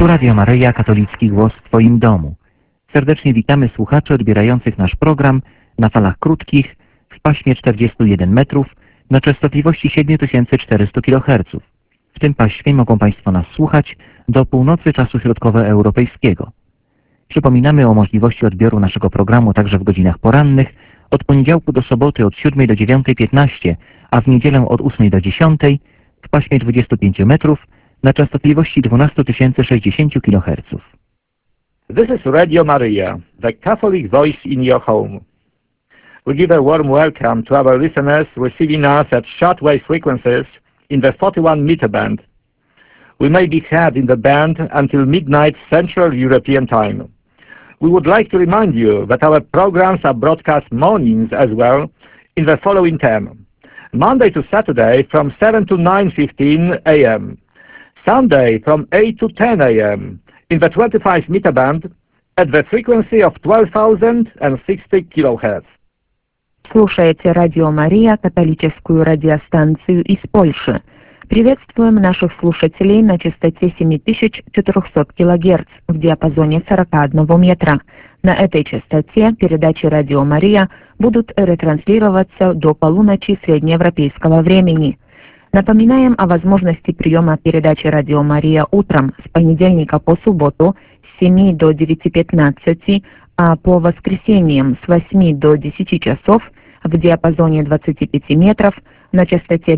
Tu Radio Maryja, katolicki głos w Twoim domu. Serdecznie witamy słuchaczy odbierających nasz program na falach krótkich w paśmie 41 metrów na częstotliwości 7400 kHz. W tym paśmie mogą Państwo nas słuchać do północy czasu środkowoeuropejskiego. Przypominamy o możliwości odbioru naszego programu także w godzinach porannych od poniedziałku do soboty od 7 do 9:15, a w niedzielę od 8 do 10 w paśmie 25 metrów na częstotliwości 12060 kHz. This is Radio Maria, the Catholic voice in your home. We give a warm welcome to our listeners receiving us at shortwave frequencies in the 41 meter band. We may be heard in the band until midnight Central European Time. We would like to remind you that our programs are broadcast mornings as well in the following time: Monday to Saturday from 7 to 9:15 a.m., Sunday from 8 to 10 a.m. in the 25 meter band at the frequency of 12,060 kHz. Слушаете Радио Мария, католическую радиостанцию из Польши. Приветствуем наших слушателей на частоте 7400 кГц в диапазоне 41 метра. На этой частоте передачи Радио Мария будут ретранслироваться до полуночи среднеевропейского времени. Напоминаем о возможности приема передачи Радио Мария утром с понедельника по субботу с 7 до 9:15, а по воскресеньям с 8 до 10 часов в диапазоне 25 метров на частоте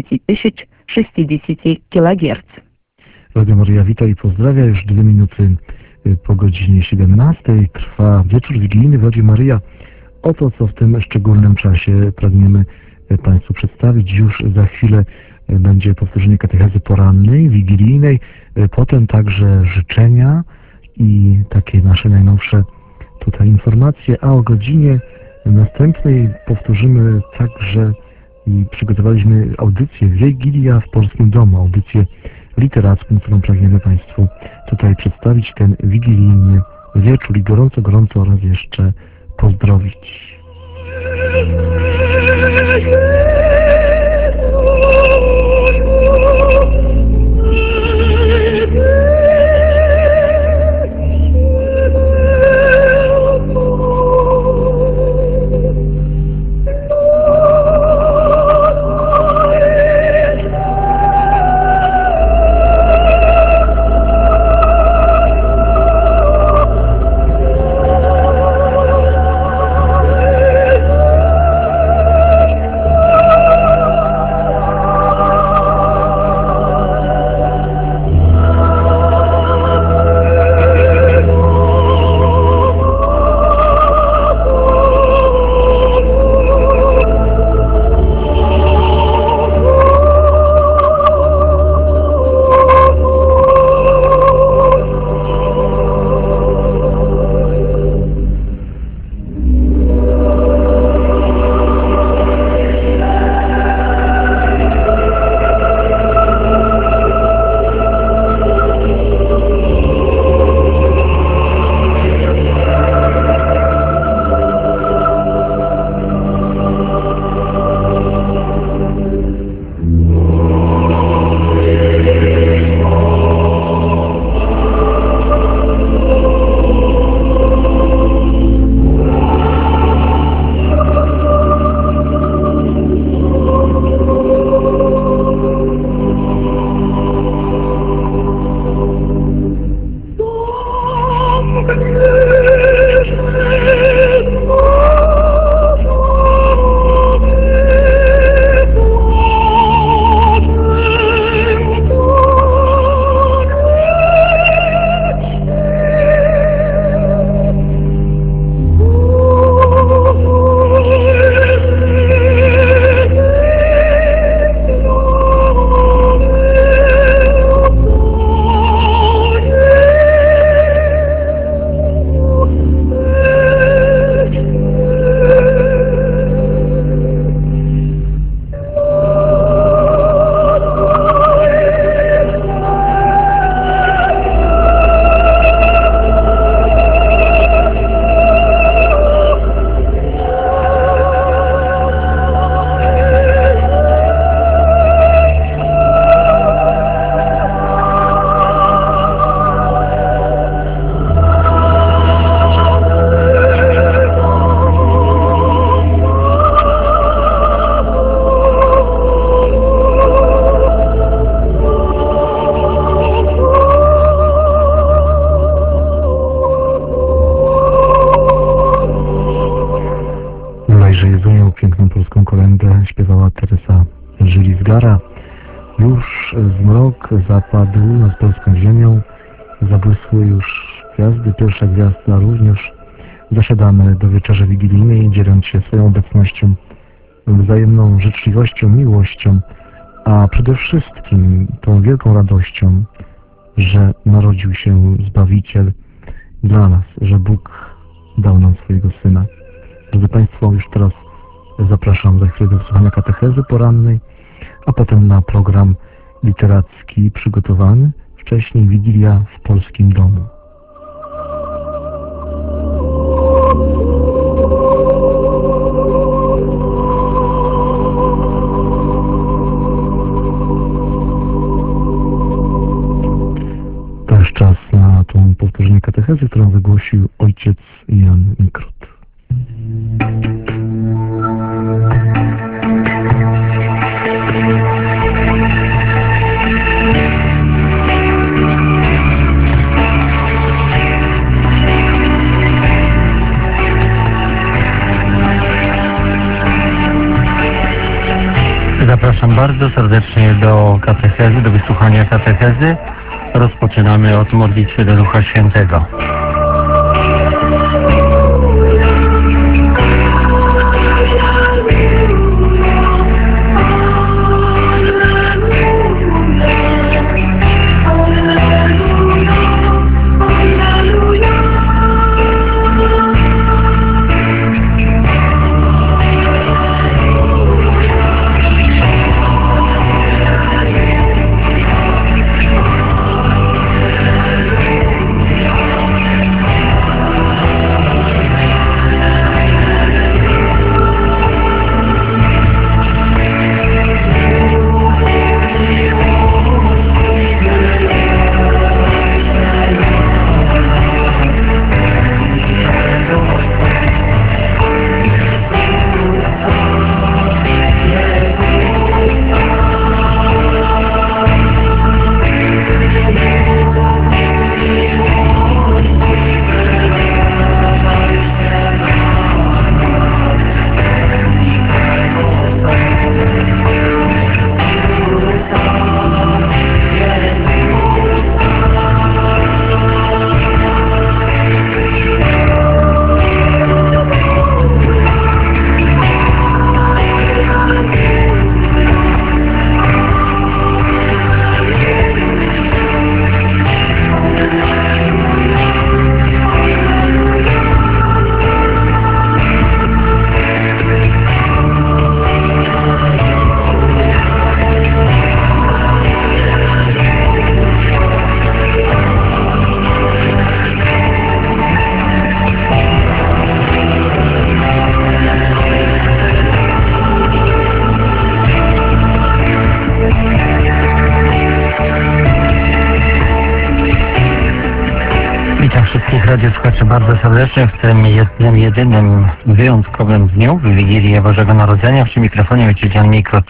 12060 кГц. Radio Maria wita i pozdrawia. Już 2 minuty po godzinie 17 trwa wieczór wigilijny w Radio Maria. Oto co w tym szczególnym czasie pragniemy Państwu przedstawić. Już za chwilę będzie powtórzenie katechezy porannej, wigilijnej, potem także życzenia i takie nasze najnowsze tutaj informacje, a o godzinie następnej powtórzymy także i przygotowaliśmy audycję Wigilia w Polskim Domu, audycję literacką, którą pragniemy Państwu tutaj przedstawić ten wigilijny wieczór i gorąco raz jeszcze pozdrowić. nad polską ziemią zabłysły już gwiazdy, pierwsza gwiazda również. Zasiadamy do wieczerzy wigilijnej, dzieląc się swoją obecnością, wzajemną życzliwością, miłością, a przede wszystkim tą wielką radością, że narodził się Zbawiciel dla nas, że Bóg dał nam swojego Syna. Drodzy Państwo, już teraz zapraszam za chwilę do wysłuchania katechezy porannej, a potem na program literacki przygotowany, wcześniej Wigilia w polskim domu. To już czas na tą powtórzenie katechezy, którą wygłosił ojciec Jan Mikrot. Zapraszam bardzo serdecznie do katechezy, do wysłuchania katechezy. Rozpoczynamy od modlitwy do Ducha Świętego. Radiosłuchacze bardzo serdecznie w tym jedynym wyjątkowym dniu, w Wigilię Bożego Narodzenia. Przy mikrofonie ojciec Jan Mikrot.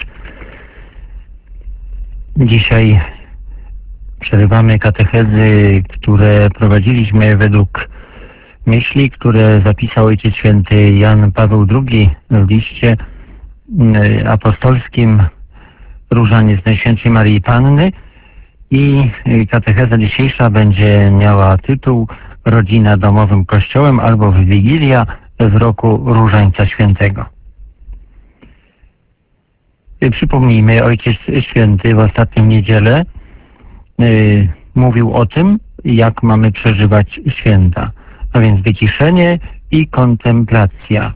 Dzisiaj przerywamy katechezy, które prowadziliśmy według myśli, które zapisał Ojciec Święty Jan Paweł II w liście apostolskim Różaniec Najświętszej Maryi Panny. I katecheza dzisiejsza będzie miała tytuł Rodzina domowym kościołem albo Wigilia w roku Różańca Świętego. Przypomnijmy, Ojciec Święty w ostatnią niedzielę mówił o tym, jak mamy przeżywać święta, a więc wyciszenie i kontemplacja.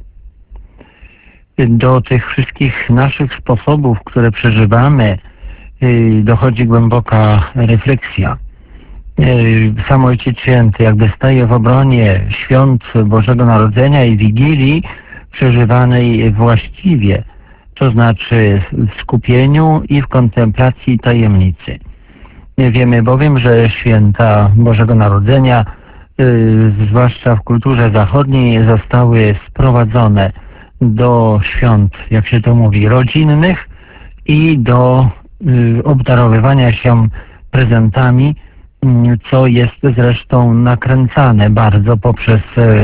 Do tych wszystkich naszych sposobów, które przeżywamy, dochodzi głęboka refleksja. Sam Ojciec Święty jakby staje w obronie świąt Bożego Narodzenia i Wigilii przeżywanej właściwie, to znaczy w skupieniu i w kontemplacji tajemnicy. Wiemy bowiem, że święta Bożego Narodzenia, zwłaszcza w kulturze zachodniej, zostały sprowadzone do świąt, jak się to mówi, rodzinnych i do obdarowywania się prezentami, co jest zresztą nakręcane bardzo poprzez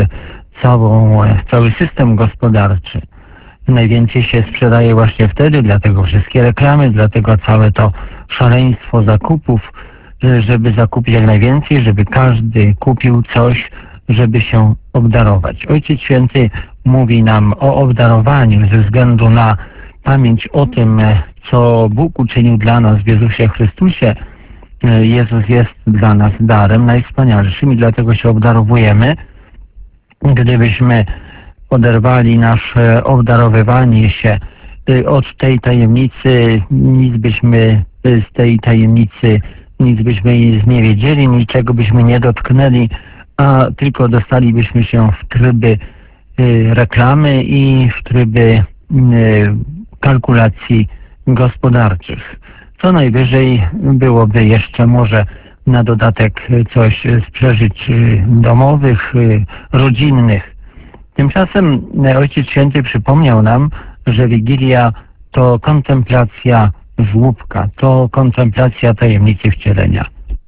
cały system gospodarczy. Najwięcej się sprzedaje właśnie wtedy, dlatego wszystkie reklamy, dlatego całe to szaleństwo zakupów, żeby zakupić jak najwięcej, żeby każdy kupił coś, żeby się obdarować. Ojciec Święty mówi nam o obdarowaniu ze względu na pamięć o tym, co Bóg uczynił dla nas w Jezusie Chrystusie. Jezus jest dla nas darem najwspanialszym i dlatego się obdarowujemy. Gdybyśmy oderwali nasze obdarowywanie się od tej tajemnicy, nic byśmy z tej tajemnicy, nic byśmy nie wiedzieli, niczego byśmy nie dotknęli, a tylko dostalibyśmy się w tryby reklamy i w tryby kalkulacji gospodarczych. Co najwyżej byłoby jeszcze może na dodatek coś z przeżyć domowych, rodzinnych. Tymczasem Ojciec Święty przypomniał nam, że Wigilia to kontemplacja żłóbka, to kontemplacja tajemnicy wcielenia.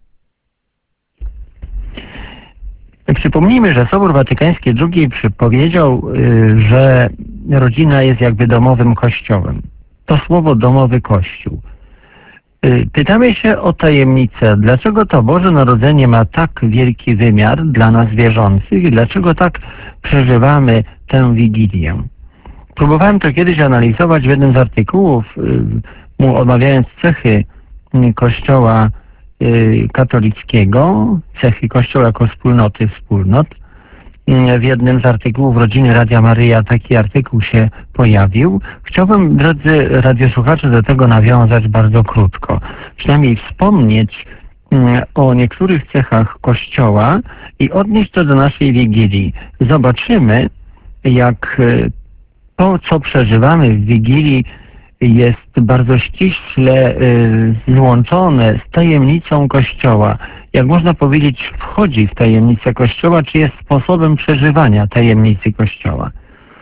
Przypomnijmy, że Sobór Watykański II powiedział, że rodzina jest jakby domowym kościołem. To słowo domowy kościół. Pytamy się o tajemnicę, dlaczego to Boże Narodzenie ma tak wielki wymiar dla nas wierzących i dlaczego tak przeżywamy tę Wigilię. Próbowałem to kiedyś analizować w jednym z artykułów, omawiając cechy Kościoła katolickiego, cechy Kościoła jako wspólnot. W jednym z artykułów Rodziny Radia Maryja taki artykuł się pojawił. Chciałbym, drodzy radiosłuchacze, do tego nawiązać bardzo krótko. Przynajmniej wspomnieć o niektórych cechach Kościoła i odnieść to do naszej Wigilii. Zobaczymy, jak to, co przeżywamy w Wigilii, jest bardzo ściśle złączone z tajemnicą Kościoła. Jak można powiedzieć, wchodzi w tajemnicę Kościoła, czy jest sposobem przeżywania tajemnicy Kościoła.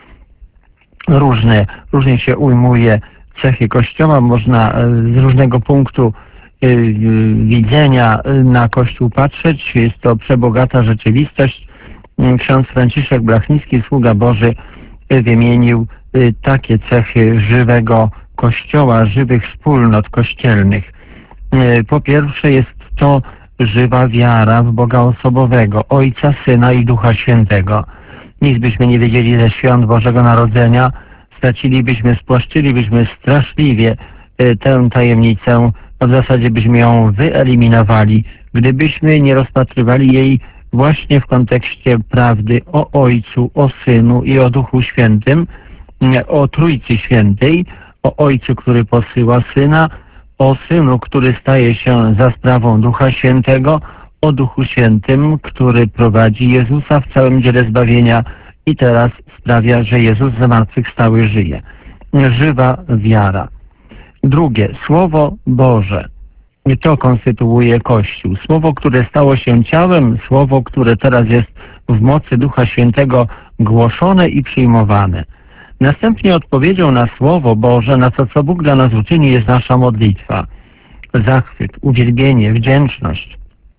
Różnie się ujmuje cechy Kościoła, można z różnego punktu widzenia na Kościół patrzeć. Jest to przebogata rzeczywistość. Ksiądz Franciszek Blachnicki, sługa Boży, wymienił takie cechy żywego Kościoła, żywych wspólnot kościelnych. Po pierwsze jest to żywa wiara w Boga osobowego, Ojca, Syna i Ducha Świętego. Nic byśmy nie wiedzieli ze świąt Bożego Narodzenia, spłaszczylibyśmy straszliwie tę tajemnicę, w zasadzie byśmy ją wyeliminowali, gdybyśmy nie rozpatrywali jej właśnie w kontekście prawdy o Ojcu, o Synu i o Duchu Świętym, o Trójcy Świętej, o Ojcu, który posyła Syna, o Synu, który staje się za sprawą Ducha Świętego, o Duchu Świętym, który prowadzi Jezusa w całym dziele zbawienia i teraz sprawia, że Jezus zmartwychwstały żyje. Żywa wiara. Drugie, Słowo Boże. To konstytuuje Kościół. Słowo, które stało się ciałem, Słowo, które teraz jest w mocy Ducha Świętego głoszone i przyjmowane. Następnie odpowiedzią na Słowo Boże, na to, co Bóg dla nas uczyni, jest nasza modlitwa. Zachwyt, uwielbienie, wdzięczność.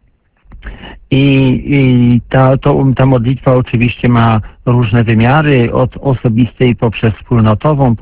I ta modlitwa oczywiście ma różne wymiary, od osobistej poprzez wspólnotową,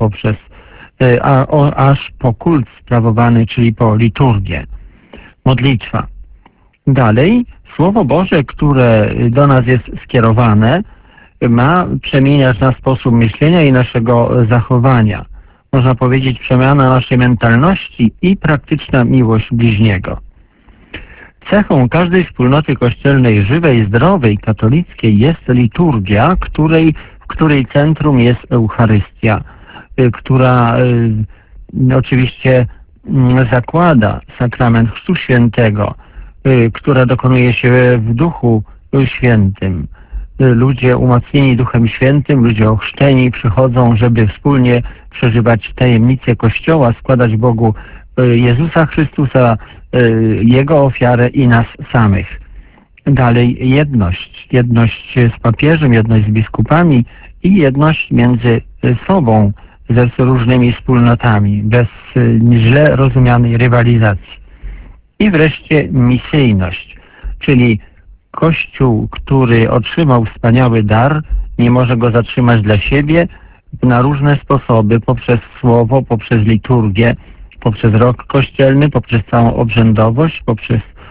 aż po kult sprawowany, czyli po liturgię. Modlitwa. Dalej, Słowo Boże, które do nas jest skierowane, ma przemieniać nasz sposób myślenia i naszego zachowania. Można powiedzieć, przemiana naszej mentalności i praktyczna miłość bliźniego. Cechą każdej wspólnoty kościelnej żywej, zdrowej, katolickiej jest liturgia, w której centrum jest Eucharystia, która oczywiście zakłada sakrament Chrztu Świętego, która dokonuje się w Duchu Świętym. Ludzie umocnieni Duchem Świętym, ludzie ochrzczeni przychodzą, żeby wspólnie przeżywać tajemnicę Kościoła, składać Bogu Jezusa Chrystusa, Jego ofiarę i nas samych. Dalej jedność. Jedność z papieżem, jedność z biskupami i jedność między sobą, ze różnymi wspólnotami, bez źle rozumianej rywalizacji. I wreszcie misyjność, czyli Kościół, który otrzymał wspaniały dar, nie może go zatrzymać dla siebie na różne sposoby, poprzez słowo, poprzez liturgię, poprzez rok kościelny, poprzez całą obrzędowość, poprzez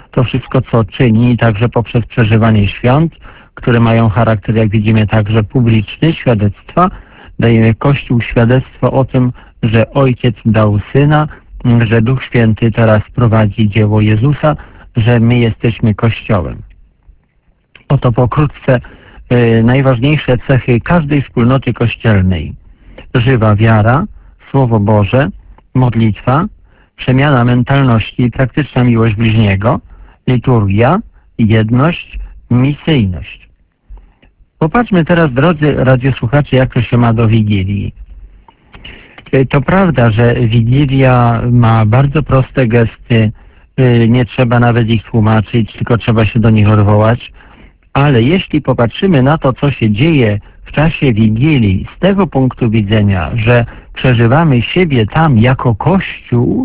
to wszystko, co czyni, także poprzez przeżywanie świąt, które mają charakter, jak widzimy, także publiczny, świadectwa. Daje Kościół świadectwo o tym, że Ojciec dał Syna, że Duch Święty teraz prowadzi dzieło Jezusa, że my jesteśmy Kościołem. Oto pokrótce najważniejsze cechy każdej wspólnoty kościelnej. Żywa wiara, Słowo Boże, modlitwa, przemiana mentalności i praktyczna miłość bliźniego, liturgia, jedność, misyjność. Popatrzmy teraz, drodzy radiosłuchacze, jak to się ma do Wigilii. To prawda, że Wigilia ma bardzo proste gesty, nie trzeba nawet ich tłumaczyć, tylko trzeba się do nich odwołać, ale jeśli popatrzymy na to, co się dzieje w czasie Wigilii z tego punktu widzenia, że przeżywamy siebie tam jako Kościół,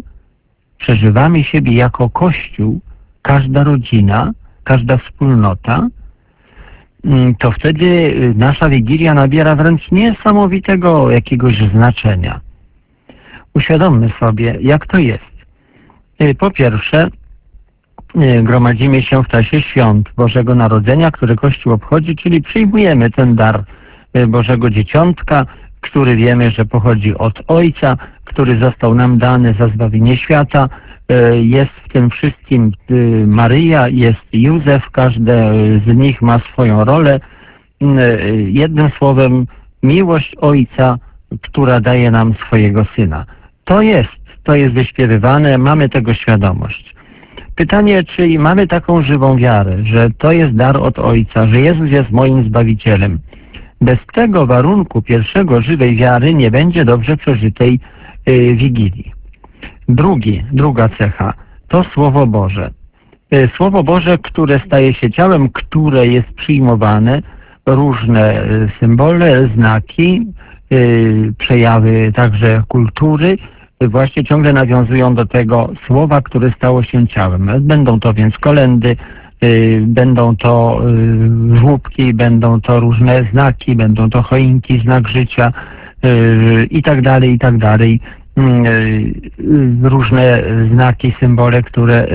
każda rodzina, każda wspólnota, to wtedy nasza Wigilia nabiera wręcz niesamowitego jakiegoś znaczenia. Uświadommy sobie, jak to jest. Po pierwsze, gromadzimy się w czasie świąt Bożego Narodzenia, które Kościół obchodzi, czyli przyjmujemy ten dar Bożego Dzieciątka, który wiemy, że pochodzi od Ojca, który został nam dany za zbawienie świata. Jest w tym wszystkim Maryja, jest Józef, każde z nich ma swoją rolę. Jednym słowem, miłość Ojca, która daje nam swojego Syna. To jest wyśpiewywane, mamy tego świadomość. Pytanie, czy mamy taką żywą wiarę, że to jest dar od Ojca, że Jezus jest moim Zbawicielem. Bez tego warunku pierwszego żywej wiary nie będzie dobrze przeżytej Wigilii. Druga cecha to Słowo Boże. Słowo Boże, które staje się ciałem, które jest przyjmowane, różne symbole, znaki, przejawy także kultury, właśnie ciągle nawiązują do tego słowa, które stało się ciałem. Będą to więc kolędy, będą to żłóbki, będą to różne znaki, będą to choinki, znak życia i tak dalej. Różne znaki, symbole, które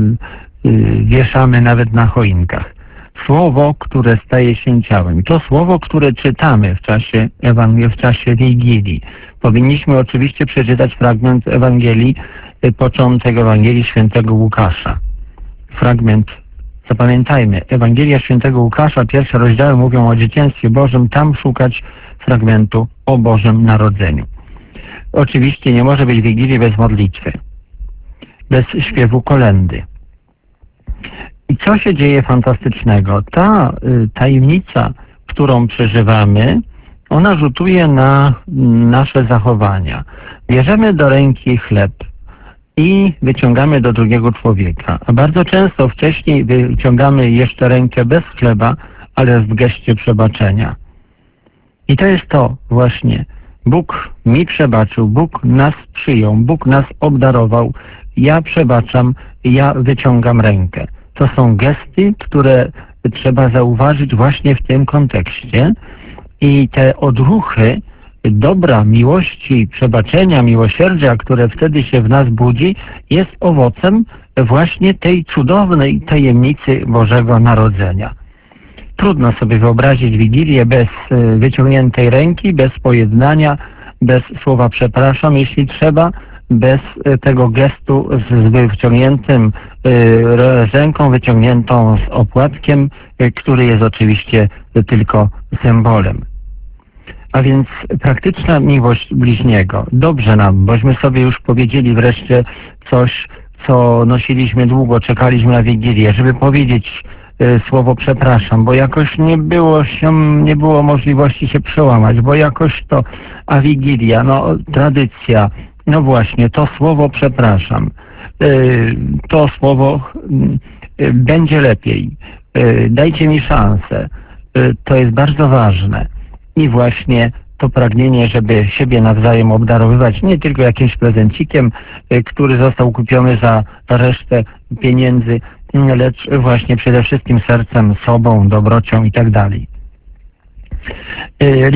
wieszamy nawet na choinkach. Słowo, które staje się ciałem. To słowo, które czytamy w czasie Wigilii. Powinniśmy oczywiście przeczytać fragment Ewangelii, początek Ewangelii Świętego Łukasza. Fragment, zapamiętajmy, Ewangelia Świętego Łukasza, pierwsze rozdziały mówią o dzieciństwie Bożym, tam szukać fragmentu o Bożym Narodzeniu. Oczywiście nie może być Wigilii bez modlitwy, bez śpiewu kolędy. I co się dzieje fantastycznego? Ta tajemnica, którą przeżywamy, ona rzutuje na nasze zachowania. Bierzemy do ręki chleb i wyciągamy do drugiego człowieka. A bardzo często wcześniej wyciągamy jeszcze rękę bez chleba, ale w geście przebaczenia. I to jest to właśnie. Bóg mi przebaczył, Bóg nas przyjął, Bóg nas obdarował. Ja przebaczam, ja wyciągam rękę. To są gesty, które trzeba zauważyć właśnie w tym kontekście. I te odruchy dobra, miłości, przebaczenia, miłosierdzia, które wtedy się w nas budzi, jest owocem właśnie tej cudownej tajemnicy Bożego Narodzenia. Trudno sobie wyobrazić Wigilię bez wyciągniętej ręki, bez pojednania, bez słowa przepraszam, jeśli trzeba, bez tego gestu z wyciągniętym ręką, wyciągniętą z opłatkiem, który jest oczywiście tylko symbolem. A więc praktyczna miłość bliźniego. Dobrze nam, bośmy sobie już powiedzieli wreszcie coś, co nosiliśmy długo, czekaliśmy na Wigilię, żeby powiedzieć słowo przepraszam, bo jakoś nie było możliwości się przełamać, bo jakoś to, a Wigilia, tradycja, właśnie, to słowo przepraszam, to słowo będzie lepiej, dajcie mi szansę, to jest bardzo ważne i właśnie to pragnienie, żeby siebie nawzajem obdarowywać nie tylko jakimś prezencikiem, który został kupiony za resztę pieniędzy, lecz właśnie przede wszystkim sercem, sobą, dobrocią i tak dalej.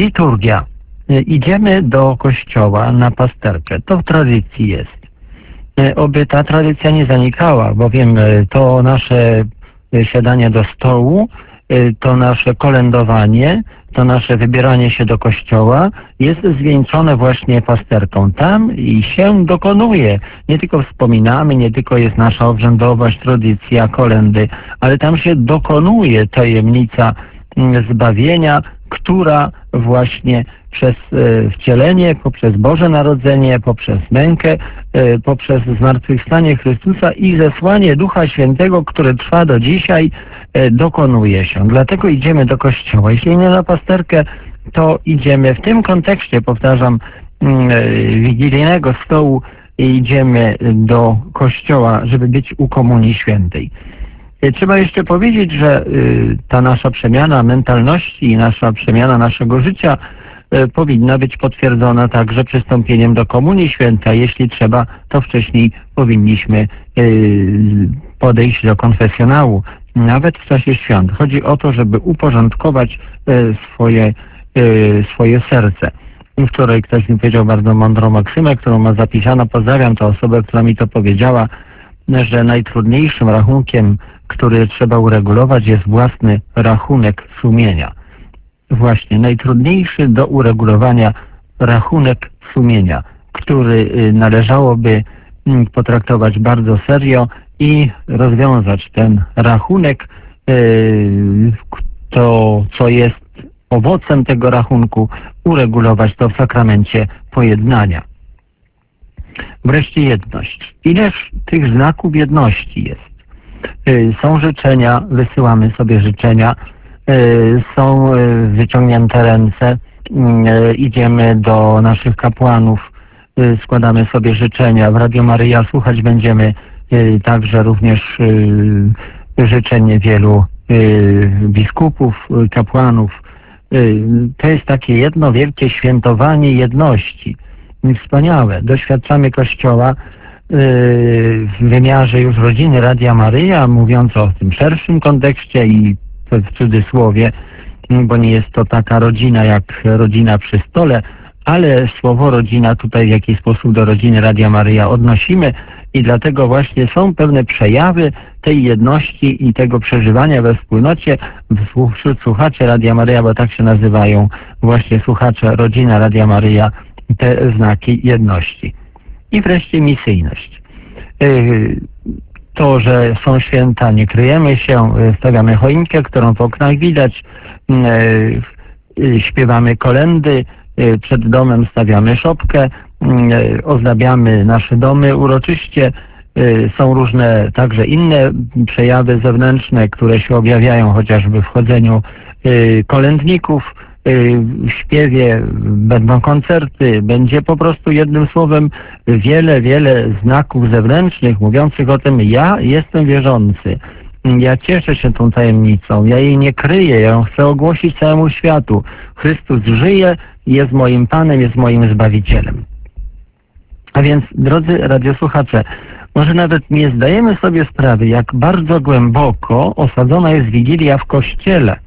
Liturgia. Idziemy do kościoła na pasterkę. To w tradycji jest. oby ta tradycja nie zanikała, bowiem to nasze siadanie do stołu, to nasze kolędowanie, to nasze wybieranie się do kościoła jest zwieńczone właśnie pasterką. Tam i się dokonuje. Nie tylko wspominamy, nie tylko jest nasza obrzędowość, tradycja, kolędy, ale tam się dokonuje tajemnica zbawienia, która właśnie przez wcielenie, poprzez Boże Narodzenie, poprzez mękę, poprzez zmartwychwstanie Chrystusa i zesłanie Ducha Świętego, które trwa do dzisiaj, dokonuje się. Dlatego idziemy do Kościoła. Jeśli nie na pasterkę, to idziemy w tym kontekście, powtarzam, wigilijnego stołu, idziemy do Kościoła, żeby być u Komunii Świętej. Trzeba jeszcze powiedzieć, że ta nasza przemiana mentalności i nasza przemiana naszego życia powinna być potwierdzona także przystąpieniem do Komunii Świętej. Jeśli trzeba, to wcześniej powinniśmy podejść do konfesjonału, nawet w czasie świąt. Chodzi o to, żeby uporządkować swoje serce. Wczoraj ktoś mi powiedział bardzo mądrą maksymę, którą ma zapisaną. Pozdrawiam tę osobę, która mi to powiedziała, że najtrudniejszym rachunkiem, który trzeba uregulować, jest własny rachunek sumienia. Właśnie, najtrudniejszy do uregulowania rachunek sumienia, który należałoby potraktować bardzo serio i rozwiązać ten rachunek, to co jest owocem tego rachunku, uregulować to w sakramencie pojednania. Wreszcie jedność. Ileż tych znaków jedności jest? Są życzenia, wysyłamy sobie życzenia, są wyciągnięte ręce, idziemy do naszych kapłanów, składamy sobie życzenia. W Radio Maryja słuchać będziemy także również życzeń wielu biskupów, kapłanów. To jest takie jedno wielkie świętowanie jedności. Wspaniałe. Doświadczamy Kościoła w wymiarze już rodziny Radia Maryja, mówiąc o tym szerszym kontekście i w cudzysłowie, bo nie jest to taka rodzina jak rodzina przy stole, ale słowo rodzina tutaj w jakiś sposób do rodziny Radia Maryja odnosimy i dlatego właśnie są pewne przejawy tej jedności i tego przeżywania we wspólnocie wśród słuchaczy Radia Maryja, bo tak się nazywają właśnie słuchacze rodzina Radia Maryja, te znaki jedności. I wreszcie misyjność. To, że są święta, nie kryjemy się, stawiamy choinkę, którą w oknach widać, śpiewamy kolędy, przed domem stawiamy szopkę, ozdabiamy nasze domy uroczyście. Są różne także inne przejawy zewnętrzne, które się objawiają chociażby w chodzeniu kolędników, w śpiewie, będą koncerty, będzie po prostu jednym słowem wiele znaków zewnętrznych mówiących o tym, ja jestem wierzący, ja cieszę się tą tajemnicą, ja jej nie kryję, ja ją chcę ogłosić całemu światu. Chrystus żyje, jest moim Panem, jest moim Zbawicielem. A więc, drodzy radiosłuchacze, może nawet nie zdajemy sobie sprawy, jak bardzo głęboko osadzona jest Wigilia w Kościele.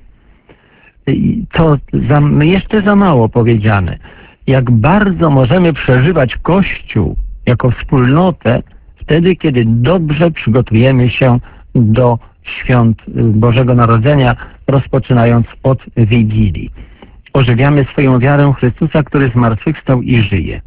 To jeszcze za mało powiedziane. Jak bardzo możemy przeżywać Kościół jako wspólnotę wtedy, kiedy dobrze przygotujemy się do świąt Bożego Narodzenia, rozpoczynając od Wigilii. Ożywiamy swoją wiarę Chrystusa, który zmartwychwstał i żyje.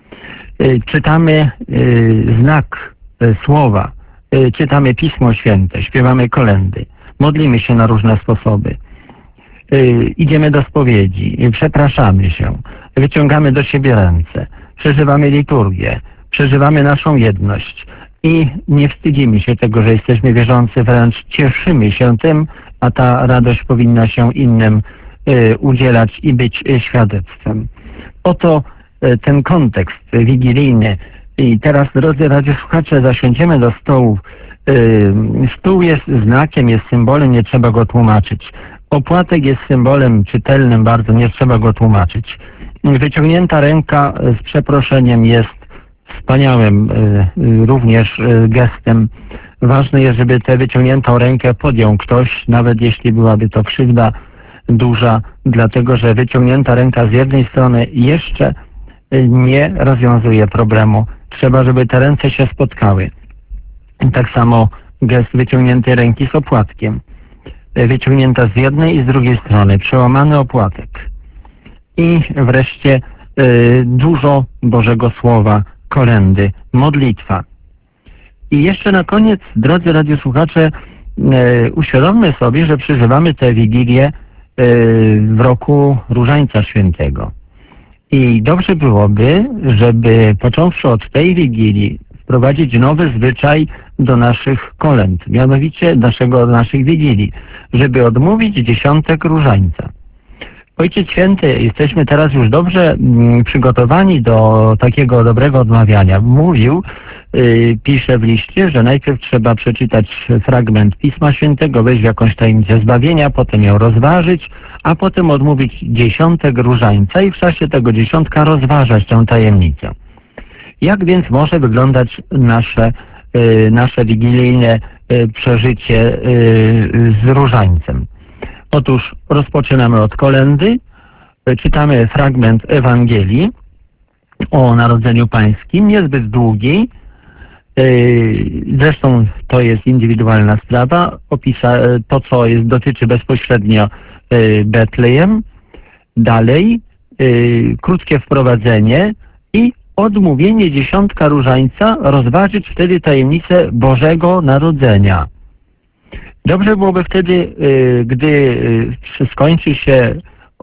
Czytamy znak słowa, czytamy Pismo Święte, śpiewamy kolędy, modlimy się na różne sposoby. Idziemy do spowiedzi, przepraszamy się, wyciągamy do siebie ręce, przeżywamy liturgię, przeżywamy naszą jedność i nie wstydzimy się tego, że jesteśmy wierzący, wręcz cieszymy się tym, a ta radość powinna się innym udzielać i być świadectwem. Oto ten kontekst wigilijny. I teraz, drodzy radiosłuchacze, zasiądziemy do stołu. Stół jest znakiem, jest symbolem, nie trzeba go tłumaczyć. Opłatek jest symbolem czytelnym bardzo, nie trzeba go tłumaczyć. Wyciągnięta ręka z przeproszeniem jest wspaniałym również gestem. Ważne jest, żeby tę wyciągniętą rękę podjął ktoś, nawet jeśli byłaby to krzywda duża, dlatego że wyciągnięta ręka z jednej strony jeszcze nie rozwiązuje problemu. Trzeba, żeby te ręce się spotkały. Tak samo gest wyciągniętej ręki z opłatkiem. Wyciągnięta z jednej i z drugiej strony. Przełamany opłatek. I wreszcie dużo Bożego Słowa, kolędy, modlitwa. I jeszcze na koniec, drodzy radiosłuchacze, uświadommy sobie, że przeżywamy tę Wigilię w roku Różańca Świętego. I dobrze byłoby, żeby począwszy od tej Wigilii wprowadzić nowy zwyczaj do naszych kolęd, mianowicie naszych Wigilii, żeby odmówić dziesiątek Różańca. Ojciec Święty, jesteśmy teraz już dobrze przygotowani do takiego dobrego odmawiania. Mówił, pisze w liście, że najpierw trzeba przeczytać fragment Pisma Świętego, wejść w jakąś tajemnicę zbawienia, potem ją rozważyć, a potem odmówić dziesiątek Różańca i w czasie tego dziesiątka rozważać tę tajemnicę. Jak więc może wyglądać nasze wigilijne przeżycie z Różańcem? Otóż rozpoczynamy od kolędy, czytamy fragment Ewangelii o Narodzeniu Pańskim, niezbyt długi, zresztą to jest indywidualna sprawa, to co dotyczy bezpośrednio Betlejem, dalej krótkie wprowadzenie i odmówienie dziesiątka Różańca, rozważyć wtedy tajemnicę Bożego Narodzenia. Dobrze byłoby wtedy, gdy skończy się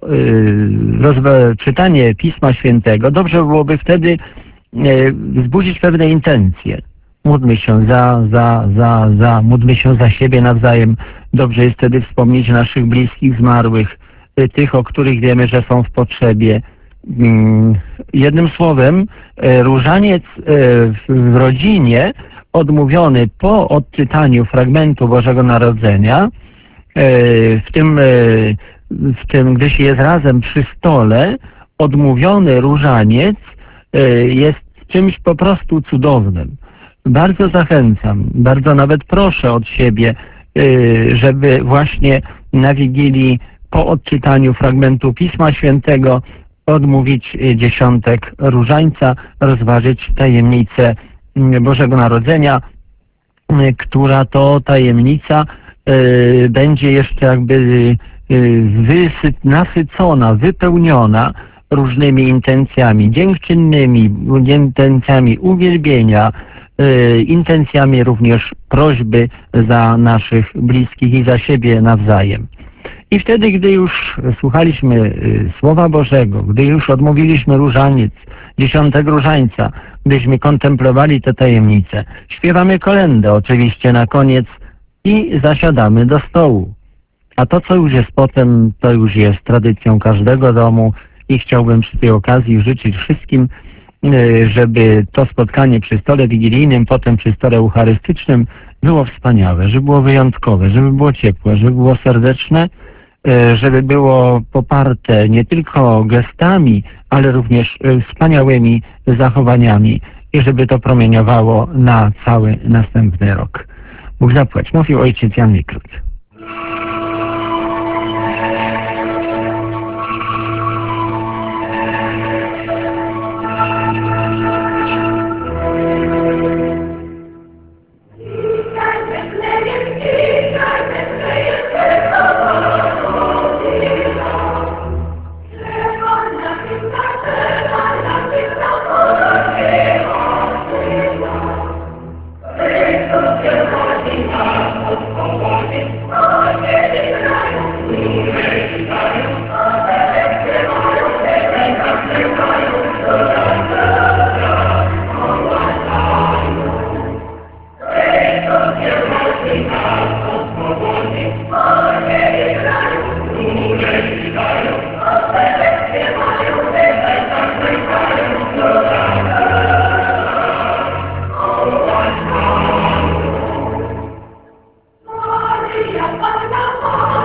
czytanie Pisma Świętego, dobrze byłoby wtedy wzbudzić pewne intencje. Módlmy się módlmy się za siebie nawzajem. Dobrze jest wtedy wspomnieć naszych bliskich zmarłych, tych, o których wiemy, że są w potrzebie. Jednym słowem, różaniec w rodzinie odmówiony po odczytaniu fragmentu Bożego Narodzenia, w tym gdy się jest razem przy stole, odmówiony różaniec jest czymś po prostu cudownym. Bardzo zachęcam, bardzo nawet proszę od siebie, żeby właśnie na Wigilii po odczytaniu fragmentu Pisma Świętego odmówić dziesiątek Różańca, rozważyć tajemnicę Bożego Narodzenia, która to tajemnica będzie jeszcze jakby nasycona, wypełniona różnymi intencjami dziękczynnymi, intencjami uwielbienia, intencjami również prośby za naszych bliskich i za siebie nawzajem. I wtedy, gdy już słuchaliśmy Słowa Bożego, gdy już odmówiliśmy różaniec, dziesiątek Różańca, gdyśmy kontemplowali te tajemnice, śpiewamy kolędę oczywiście na koniec i zasiadamy do stołu. A to, co już jest potem, to już jest tradycją każdego domu i chciałbym przy tej okazji życzyć wszystkim, żeby to spotkanie przy stole wigilijnym, potem przy stole eucharystycznym było wspaniałe, żeby było wyjątkowe, żeby było ciepłe, żeby było serdeczne, żeby było poparte nie tylko gestami, ale również wspaniałymi zachowaniami i żeby to promieniowało na cały następny rok. Bóg zapłać, mówił ojciec Jan Mikrut. Maria,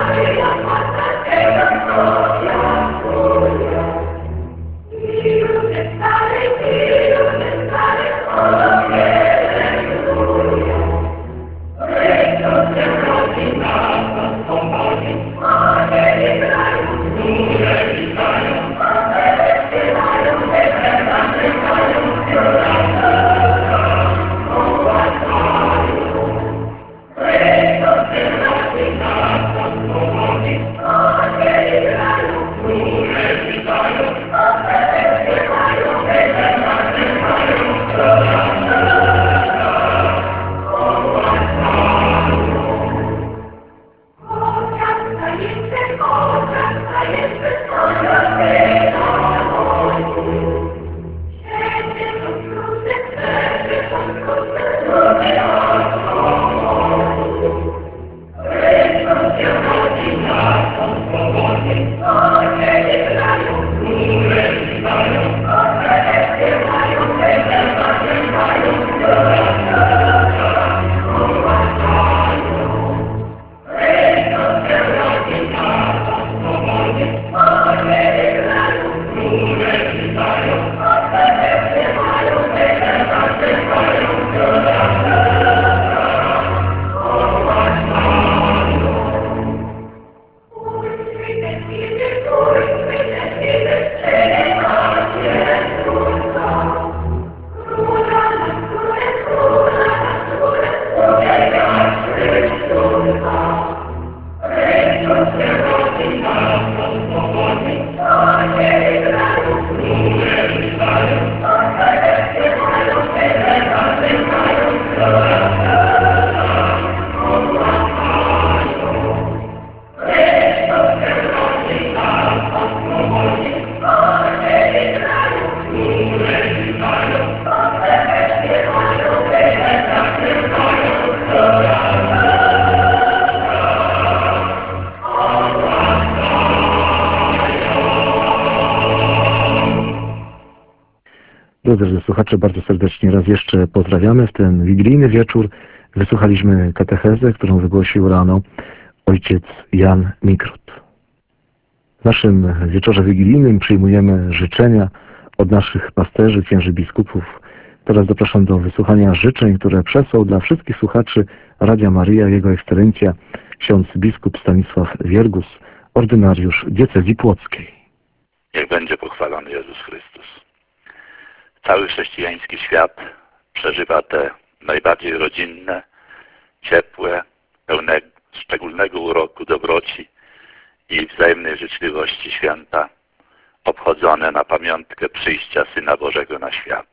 Drodzy słuchacze, bardzo serdecznie raz jeszcze pozdrawiamy. W ten wigilijny wieczór wysłuchaliśmy katechezę, którą wygłosił rano ojciec Jan Mikrut. W naszym wieczorze wigilijnym przyjmujemy życzenia od naszych pasterzy, księży biskupów. Teraz zapraszam do wysłuchania życzeń, które przesłał dla wszystkich słuchaczy Radia Maryja Jego Ekscelencja ksiądz biskup Stanisław Wiergus, ordynariusz diecezji płockiej. Niech będzie pochwalony Jezus Chrystus. Cały chrześcijański świat przeżywa te najbardziej rodzinne, ciepłe, pełne szczególnego uroku, dobroci i wzajemnej życzliwości święta, obchodzone na pamiątkę przyjścia Syna Bożego na świat.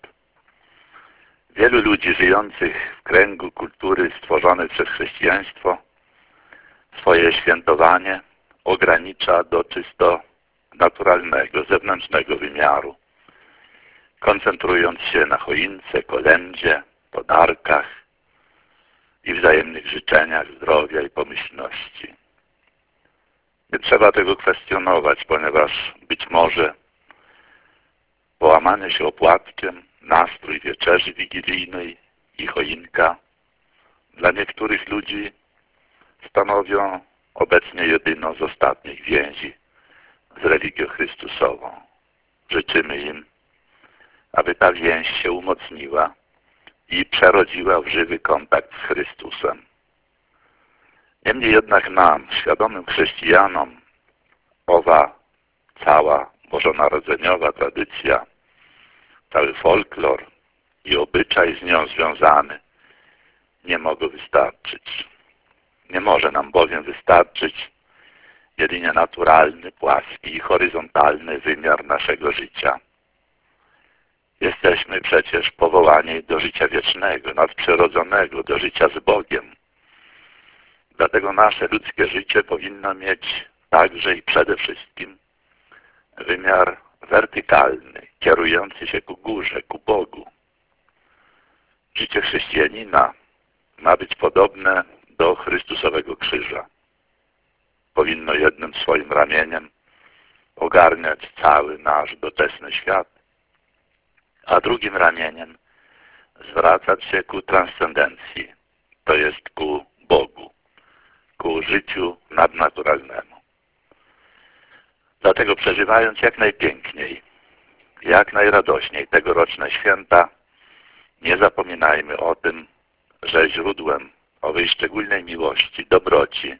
Wielu ludzi żyjących w kręgu kultury stworzonej przez chrześcijaństwo swoje świętowanie ogranicza do czysto naturalnego, zewnętrznego wymiaru, koncentrując się na choince, kolędzie, podarkach i wzajemnych życzeniach zdrowia i pomyślności. Nie trzeba tego kwestionować, ponieważ być może połamanie się opłatkiem, nastrój wieczerzy wigilijnej i choinka dla niektórych ludzi stanowią obecnie jedyną z ostatnich więzi z religią Chrystusową. Życzymy im, aby ta więź się umocniła i przerodziła w żywy kontakt z Chrystusem. Niemniej jednak nam, świadomym chrześcijanom, owa cała bożonarodzeniowa tradycja, cały folklor i obyczaj z nią związany nie mogą wystarczyć. Nie może nam bowiem wystarczyć jedynie naturalny, płaski i horyzontalny wymiar naszego życia. Jesteśmy przecież powołani do życia wiecznego, nadprzyrodzonego, do życia z Bogiem. Dlatego nasze ludzkie życie powinno mieć także i przede wszystkim wymiar wertykalny, kierujący się ku górze, ku Bogu. Życie chrześcijanina ma być podobne do Chrystusowego krzyża. Powinno jednym swoim ramieniem ogarniać cały nasz doczesny świat, a drugim ramieniem zwracać się ku transcendencji, to jest ku Bogu, ku życiu nadnaturalnemu. Dlatego przeżywając jak najpiękniej, jak najradośniej tegoroczne święta, nie zapominajmy o tym, że źródłem owej szczególnej miłości, dobroci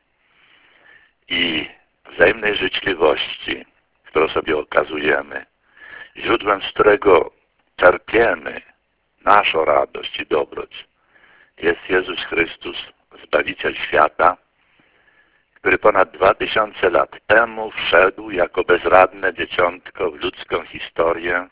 i wzajemnej życzliwości, którą sobie okazujemy, źródłem, z którego czerpiemy naszą radość i dobroć, jest Jezus Chrystus, Zbawiciel świata, który ponad 2000 lat temu wszedł jako bezradne dzieciątko w ludzką historię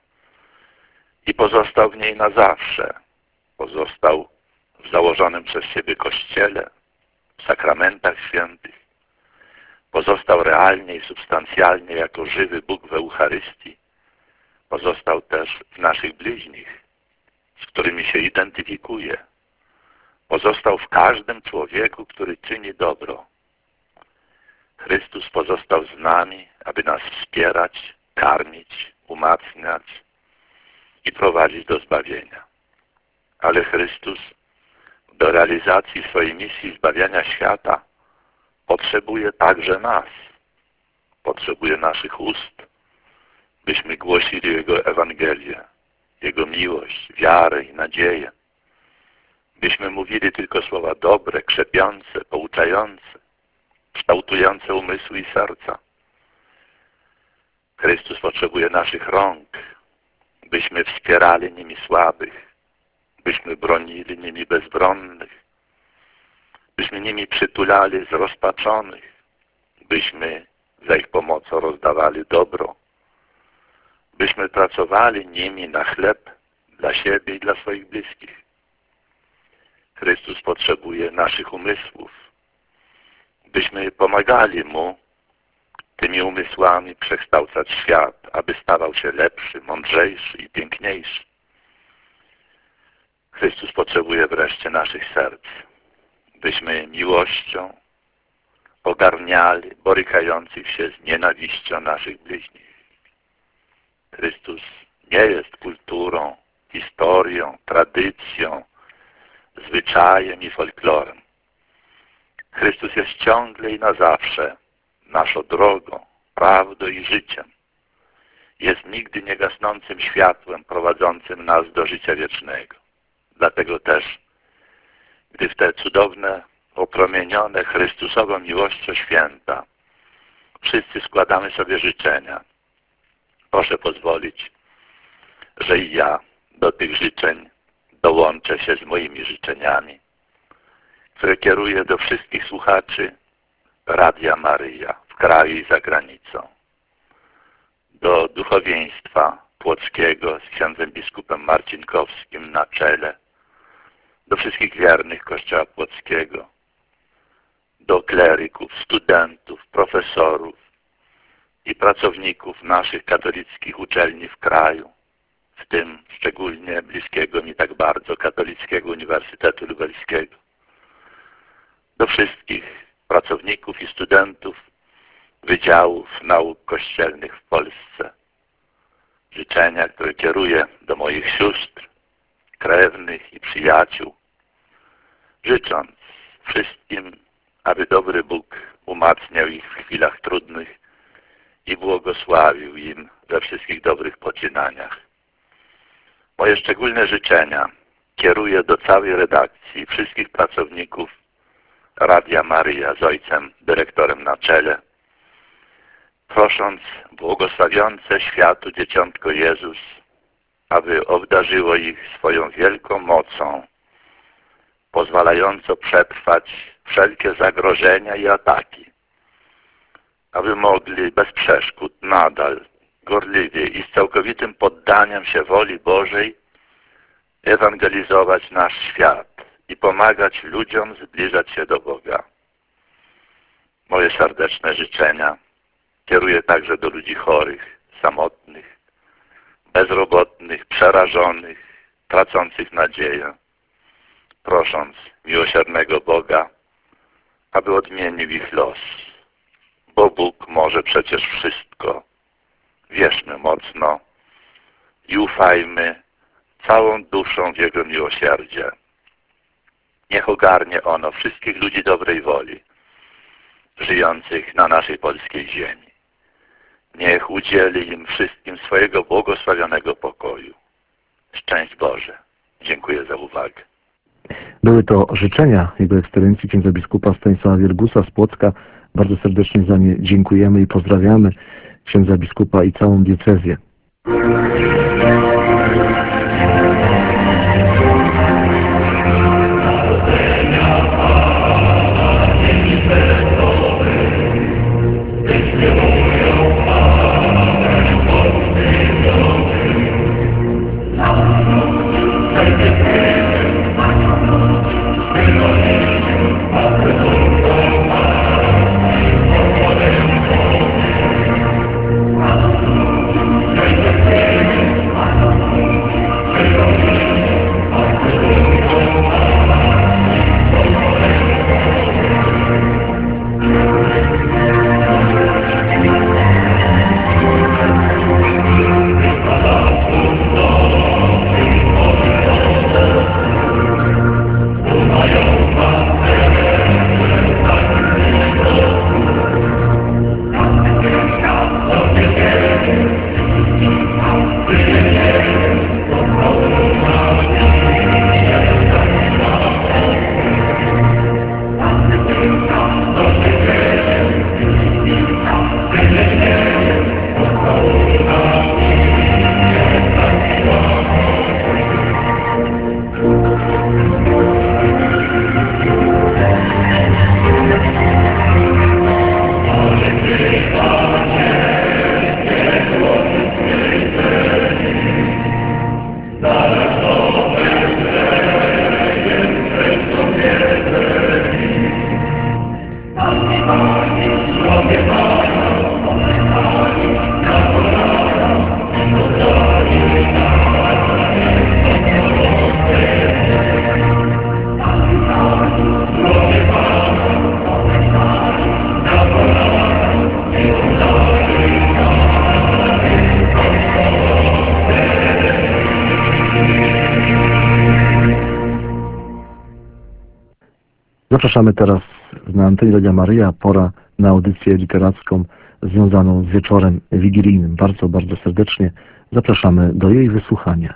i pozostał w niej na zawsze. Pozostał w założonym przez siebie Kościele, w sakramentach świętych. Pozostał realnie i substancjalnie jako żywy Bóg w Eucharystii. Pozostał też w naszych bliźnich, z którymi się identyfikuje. Pozostał w każdym człowieku, który czyni dobro. Chrystus pozostał z nami, aby nas wspierać, karmić, umacniać i prowadzić do zbawienia. Ale Chrystus do realizacji swojej misji zbawiania świata potrzebuje także nas. Potrzebuje naszych ust, byśmy głosili Jego Ewangelię, Jego miłość, wiarę i nadzieję. Byśmy mówili tylko słowa dobre, krzepiące, pouczające, kształtujące umysły i serca. Chrystus potrzebuje naszych rąk, byśmy wspierali nimi słabych, byśmy bronili nimi bezbronnych, byśmy nimi przytulali zrozpaczonych, byśmy za ich pomocą rozdawali dobro, byśmy pracowali nimi na chleb dla siebie i dla swoich bliskich. Chrystus potrzebuje naszych umysłów, byśmy pomagali Mu tymi umysłami przekształcać świat, aby stawał się lepszy, mądrzejszy i piękniejszy. Chrystus potrzebuje wreszcie naszych serc, byśmy miłością ogarniali borykających się z nienawiścią naszych bliźnich. Chrystus nie jest kulturą, historią, tradycją, zwyczajem i folklorem. Chrystus jest ciągle i na zawsze naszą drogą, prawdą i życiem. Jest nigdy niegasnącym światłem prowadzącym nas do życia wiecznego. Dlatego też, gdy w te cudowne, opromienione Chrystusową miłością święta wszyscy składamy sobie życzenia, proszę pozwolić, że i ja do tych życzeń dołączę się z moimi życzeniami, które kieruję do wszystkich słuchaczy Radia Maryja w kraju i za granicą, do duchowieństwa płockiego z księdzem biskupem Marcinkowskim na czele, do wszystkich wiernych Kościoła Płockiego, do kleryków, studentów, profesorów i pracowników naszych katolickich uczelni w kraju, w tym szczególnie bliskiego mi tak bardzo Katolickiego Uniwersytetu Lubelskiego, do wszystkich pracowników i studentów Wydziałów Nauk Kościelnych w Polsce. Życzenia, które kieruję do moich sióstr, krewnych i przyjaciół, życząc wszystkim, aby dobry Bóg umacniał ich w chwilach trudnych i błogosławił im we wszystkich dobrych poczynaniach. Moje szczególne życzenia kieruję do całej redakcji, wszystkich pracowników Radia Maryja z ojcem dyrektorem na czele, prosząc błogosławiące światu Dzieciątko Jezus, aby obdarzyło ich swoją wielką mocą, pozwalająco przetrwać wszelkie zagrożenia i ataki, aby mogli bez przeszkód nadal, gorliwie i z całkowitym poddaniem się woli Bożej ewangelizować nasz świat i pomagać ludziom zbliżać się do Boga. Moje serdeczne życzenia kieruję także do ludzi chorych, samotnych, bezrobotnych, przerażonych, tracących nadzieję, prosząc miłosiernego Boga, aby odmienił ich los. Bo Bóg może przecież wszystko. Wierzmy mocno i ufajmy całą duszą w Jego miłosierdzie. Niech ogarnie ono wszystkich ludzi dobrej woli, żyjących na naszej polskiej ziemi. Niech udzieli im wszystkim swojego błogosławionego pokoju. Szczęść Boże. Dziękuję za uwagę. Były to życzenia Jego Ekscelencji księdza biskupa Stanisława Wielgusa z Płocka. Bardzo serdecznie za nie dziękujemy i pozdrawiamy księdza biskupa i całą diecezję. Thank you. Zapraszamy teraz na antenie Radia Maryja, pora na audycję literacką związaną z wieczorem wigilijnym. Bardzo, bardzo serdecznie zapraszamy do jej wysłuchania.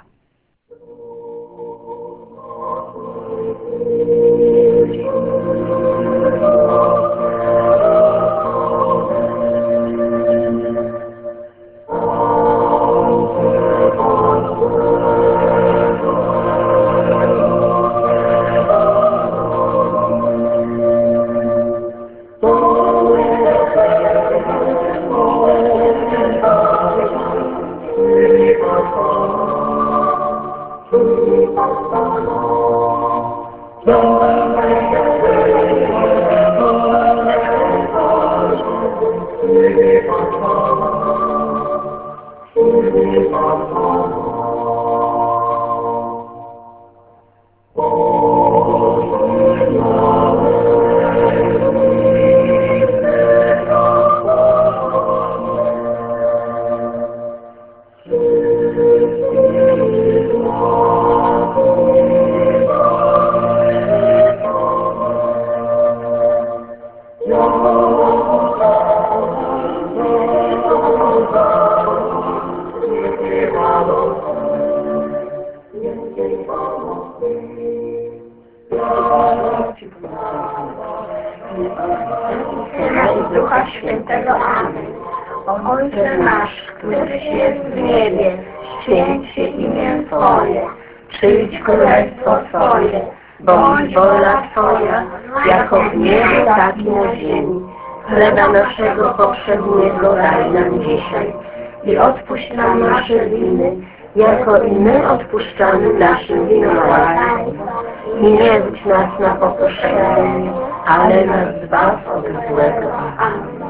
Ducha Świętego. Amen. Ojcze nasz, któryś jest w niebie, święć się imię Twoje, przyjdź królestwo Twoje, bądź wola Twoja, jako w niebie, tak i na ziemi. Chleba naszego powszedniego daj nam dzisiaj i odpuść nam nasze winy, jako i my odpuszczamy naszym winowajcom. I nie wódź nas na pokuszenie, ale nas zbaw od złego. Amen.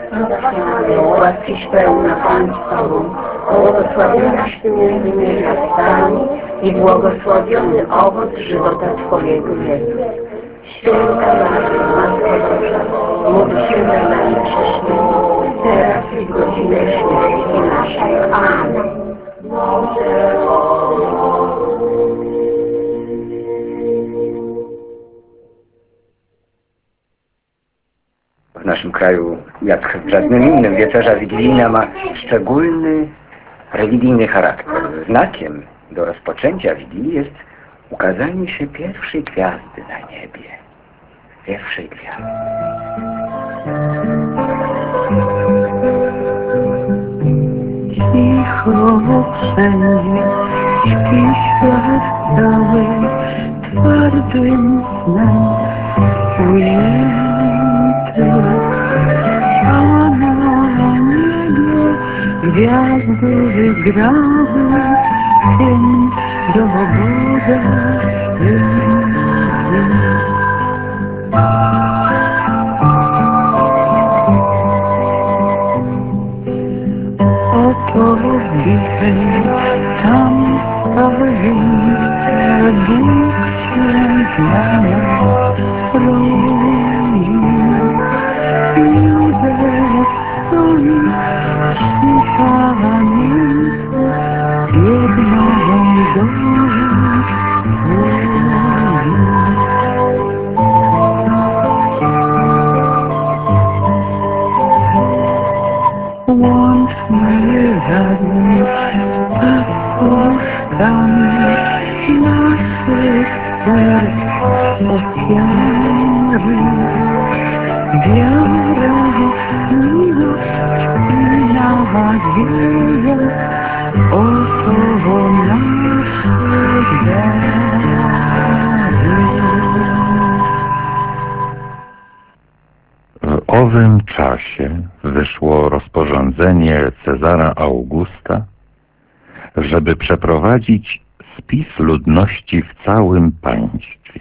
Łaskiś pełna Pan z Tobą, błogosławionaś Ty między niewiastami i błogosławiony owoc żywota Twojego, Jezus. Święta Maryjo, Matko Boża, módl się za nami grzesznymi, teraz i w godzinę śmierci naszej. Amen. W naszym kraju, jak w żadnym innym, wieczerza wigilijna ma szczególny religijny charakter. Znakiem do rozpoczęcia Wigilii jest ukazanie się pierwszej gwiazdy na niebie. Pierwszej gwiazdy. Cicho wszędzie śpi świat cały twardym snem ujęty. A na niebie gwiazdy wygrały cień do Boga święty. Oto dzisiaj tam stoi, Bóg się dla nas roi. Józef stoi przy pamięci, jedną do łączmy razem tak puszczamy naszych serc ofiary. Wiara, miłość i nadzieja, oto nasze dary. W owym czasie wyszło rozporządzenie Cezara Augusta, żeby przeprowadzić spis ludności w całym państwie.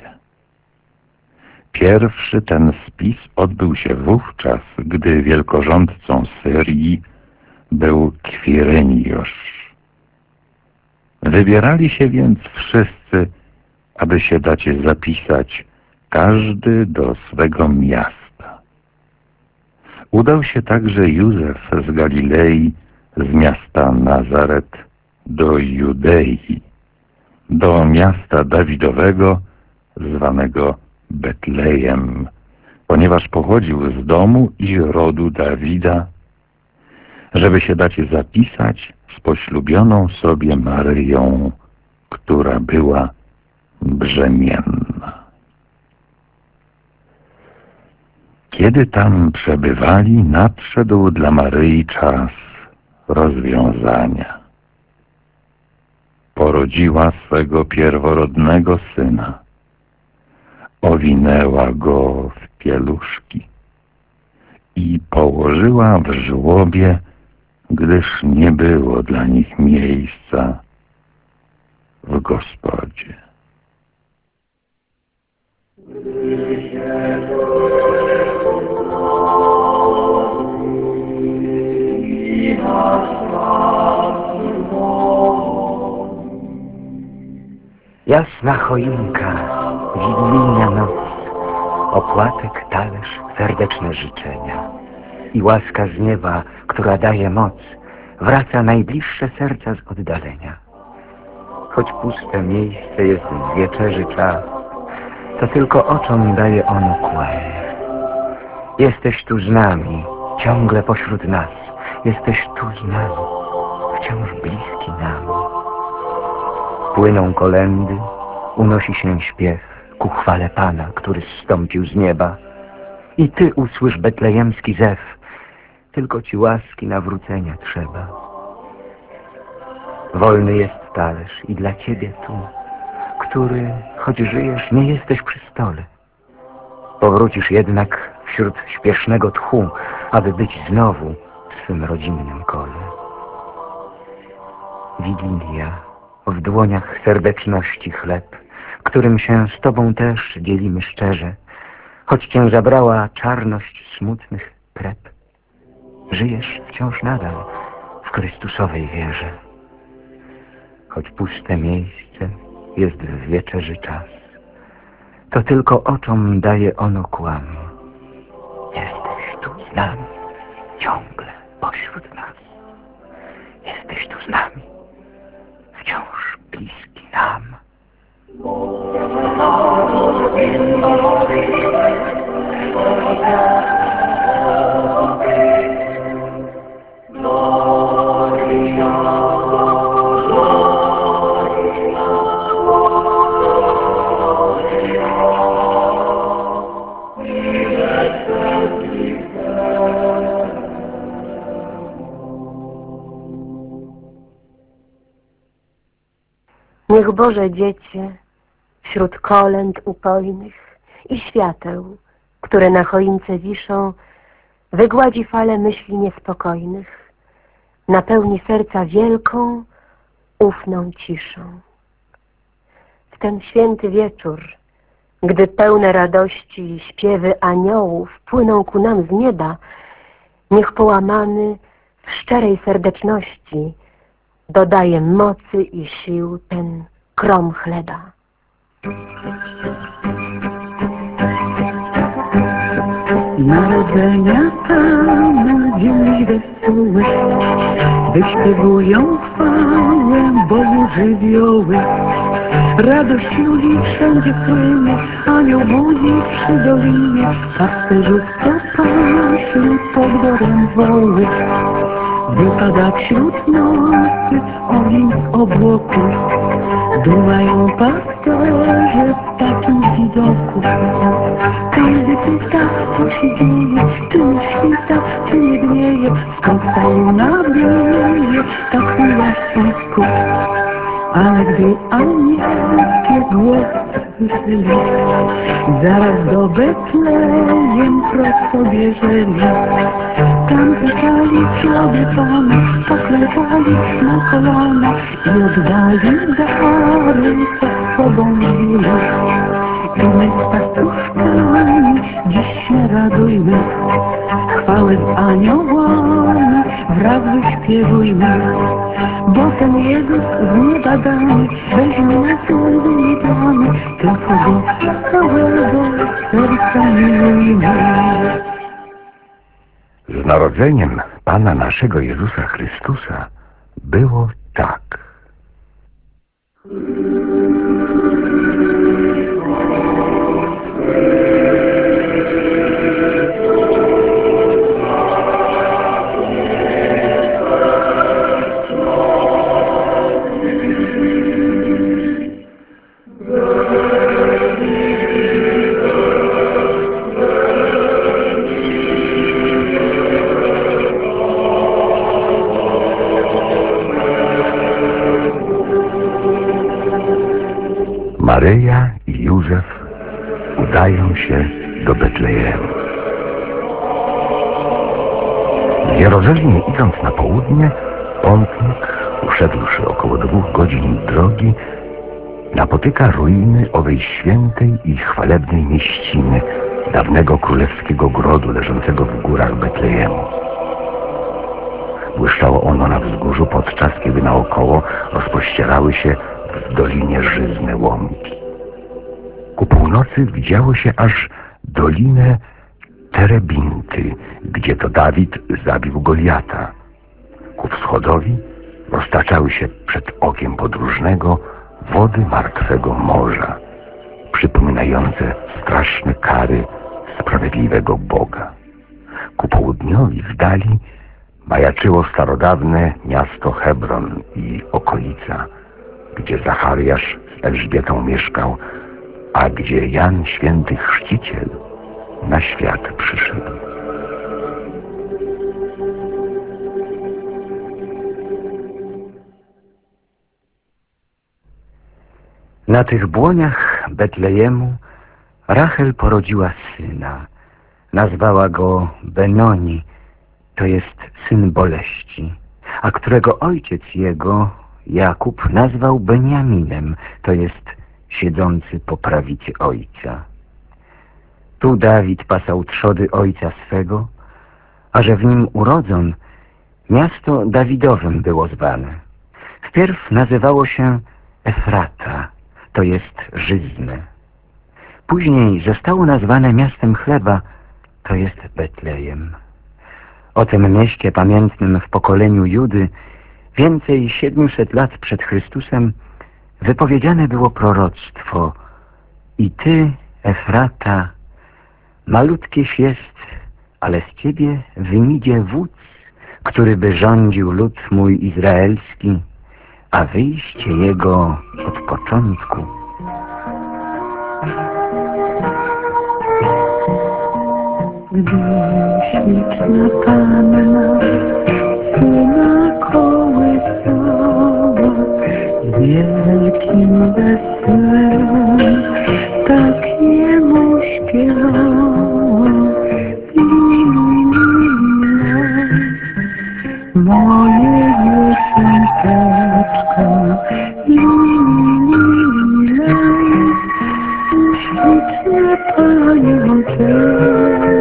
Pierwszy ten spis odbył się wówczas, gdy wielkorządcą Syrii był Kwiryniosz. Wybierali się więc wszyscy, aby się dać zapisać, każdy do swego miasta. Udał się także Józef z Galilei, z miasta Nazaret do Judei, do miasta Dawidowego, zwanego Betlejem, ponieważ pochodził z domu i rodu Dawida, żeby się dać zapisać z poślubioną sobie Maryją, która była brzemienna. Kiedy tam przebywali, nadszedł dla Maryi czas rozwiązania. Porodziła swego pierworodnego syna, owinęła go w pieluszki i położyła w żłobie, gdyż nie było dla nich miejsca w gospodzie. Jasna choinka, wigilijna noc, opłatek, talerz, serdeczne życzenia i łaska z nieba, która daje moc, wraca najbliższe serca z oddalenia. Choć puste miejsce jest w wieczerzy czas, to tylko oczom daje ono kłam. Jesteś tu z nami, ciągle pośród nas, jesteś tu z nami, wciąż bliski nam. Płyną kolędy, unosi się śpiew ku chwale Pana, który zstąpił z nieba. I Ty usłysz betlejemski zew, tylko Ci łaski nawrócenia trzeba. Wolny jest talerz i dla Ciebie tu, który, choć żyjesz, nie jesteś przy stole. Powrócisz jednak wśród śpiesznego tchu, aby być znowu w swym rodzinnym kole. Wigilia, w dłoniach serdeczności chleb, którym się z Tobą też dzielimy szczerze, choć Cię zabrała czarność smutnych krep. Żyjesz wciąż nadal w Chrystusowej wierze. Choć puste miejsce jest w wieczerzy czas, to tylko oczom daje ono kłam. Jesteś tu z nami, ciągle pośród nas. Jesteś tu z nami, wciąż bliski nam. Niech Boże Dziecię wśród kolęd upojnych i świateł, które na choince wiszą, wygładzi fale myśli niespokojnych, napełni serca wielką, ufną ciszą. W ten święty wieczór, gdy pełne radości śpiewy aniołów płyną ku nam z nieba, niech połamany w szczerej serdeczności dodaje mocy i sił ten krom chleba. Narodzenia Pana dzień wesoły, wyśpiewują chwałę Bogu żywioły. Radość ludzi wszędzie płynie, anioł budzi przy dolinie, pasterzów stopasy pod gorem woły. Wypada wśród nocy ogień z obłoków, dumają pasterze w takim widoku. Każdy pyta, co się dzieje, czy nie świta, czy nie gnieje, skąd ta luna bieje, tak miła słodko. Ale gdy anielskie głosy słyszeli, zaraz do Betlejem prosto bieżeli. Tam pytali ślady Pana, poklepali na kolana i oddali dary, co z sobą wzięli. I my z pastuszkami dziś się radujmy, chwały z aniołami wraz wyśpiewujmy. Bo ten Jezus z nieba dany weźmie nas wywitamy, tylko go z całego serca miłujmy. Z narodzeniem Pana naszego Jezusa Chrystusa było tak. Maryja i Józef udają się do Betlejemu. W Jerozolimie idąc na południe, pątnik, uszedłszy około 2 godzin drogi, napotyka ruiny owej świętej i chwalebnej mieściny, dawnego królewskiego grodu leżącego w górach Betlejemu. Błyszczało ono na wzgórzu, podczas kiedy naokoło rozpościerały się w dolinie żyzne łąki. Ku północy widziało się aż dolinę Terebinty, gdzie to Dawid zabił Goliata. Ku wschodowi roztaczały się przed okiem podróżnego wody martwego morza, przypominające straszne kary sprawiedliwego Boga. Ku południowi w dali majaczyło starodawne miasto Hebron i okolica, gdzie Zachariasz z Elżbietą mieszkał, a gdzie Jan Święty Chrzciciel na świat przyszedł. Na tych błoniach Betlejemu Rachel porodziła syna. Nazwała go Benoni, to jest syn boleści, a którego ojciec jego, Jakub, nazwał Beniaminem, to jest siedzący po prawicy ojca. Tu Dawid pasał trzody ojca swego, a że w nim urodzon, miasto Dawidowym było zwane. Wpierw nazywało się Efrata, to jest żyzne. Później zostało nazwane miastem chleba, to jest Betlejem. O tym mieście pamiętnym w pokoleniu Judy więcej 700 lat przed Chrystusem wypowiedziane było proroctwo: i ty, Efrata, malutkieś jest, ale z ciebie wyjdzie wódz, który by rządził lud mój izraelski, a wyjście jego od początku. Gdy śliczna Panna syna kołysała, z wielkim weselem tak jemu śpiewała. Moje dziewczęteczko, śliczne paniączeczko.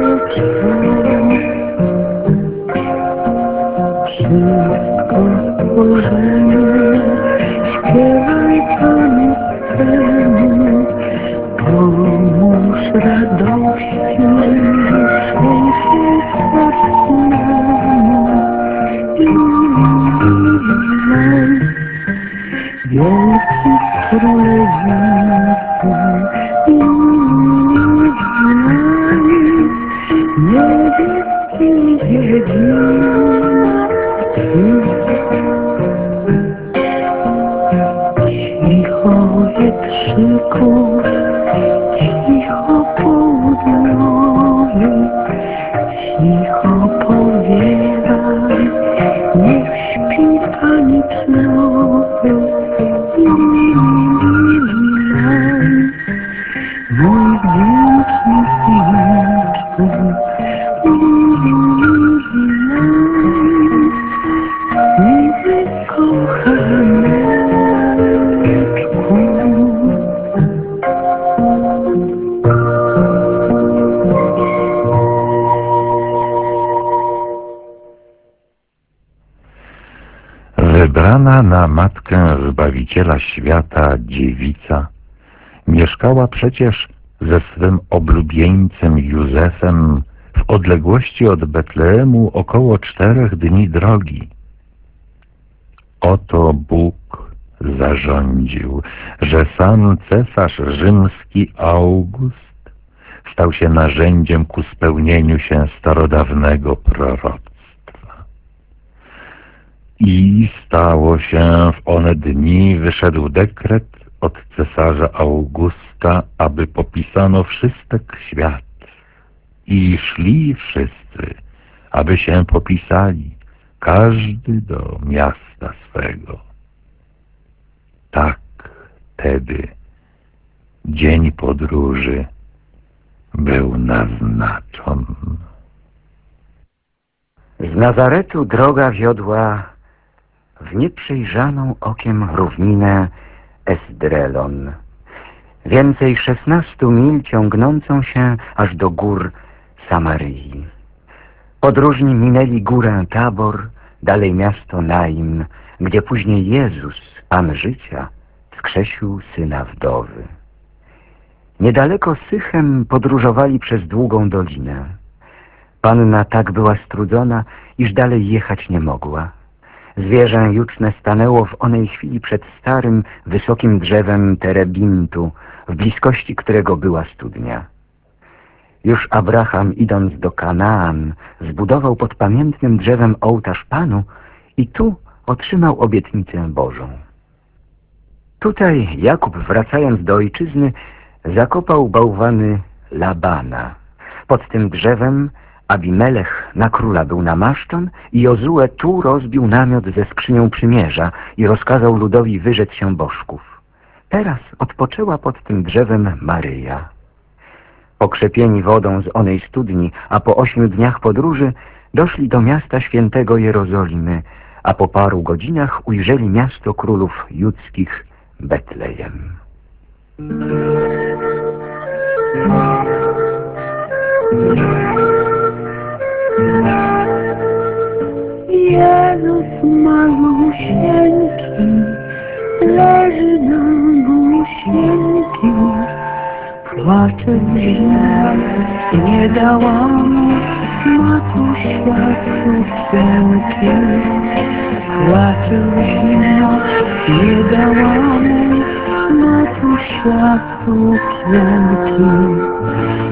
Wszystko stworzenie, śpiewaj Panu swemu, pomóż radości trzęsie sercu memu. Wielki królewiczu, niebieski dziedzic. Cicho wietrzyku, cicho południowy, cicho powiewaj, niech śpi panicznowy. Mój wdzięczny syneczku, miły kochaneczku. Wybrana na matkę Zbawiciela świata dziewica mieszkała przecież ze swym oblubieńcem Józefem w odległości od Betlejemu około 4 dni drogi. Oto Bóg zarządził, że sam cesarz rzymski August stał się narzędziem ku spełnieniu się starodawnego proroctwa. I stało się w one dni, wyszedł dekret od cesarza Augusta, aby popisano wszystek świat. I szli wszyscy, aby się popisali, każdy do miasta swego. Tak tedy dzień podróży był naznaczony. Z Nazaretu droga wiodła w nieprzejrzaną okiem równinę Esdrelon, więcej 16 mil ciągnącą się aż do gór Samaryi. Podróżni minęli górę Tabor, dalej miasto Naim, gdzie później Jezus, Pan życia, wskrzesił syna wdowy. Niedaleko Sychem podróżowali przez długą dolinę. Panna tak była strudzona, iż dalej jechać nie mogła. Zwierzę juczne stanęło w onej chwili przed starym, wysokim drzewem terebintu, w bliskości którego była studnia. Już Abraham, idąc do Kanaan, zbudował pod pamiętnym drzewem ołtarz Panu i tu otrzymał obietnicę Bożą. Tutaj Jakub, wracając do ojczyzny, zakopał bałwany Labana. Pod tym drzewem Abimelech na króla był namaszczon i Jozue tu rozbił namiot ze skrzynią przymierza i rozkazał ludowi wyrzec się bożków. Teraz odpoczęła pod tym drzewem Maryja. Pokrzepieni wodą z onej studni, a po 8 dniach podróży doszli do miasta świętego Jerozolimy, a po paru godzinach ujrzeli miasto królów judzkich Betlejem. Jezus malusieńki leży na gusieńki, płacze zimna, nie dała mu matu światło wielki. Płacze zimna, nie dała mu matu światło wielki.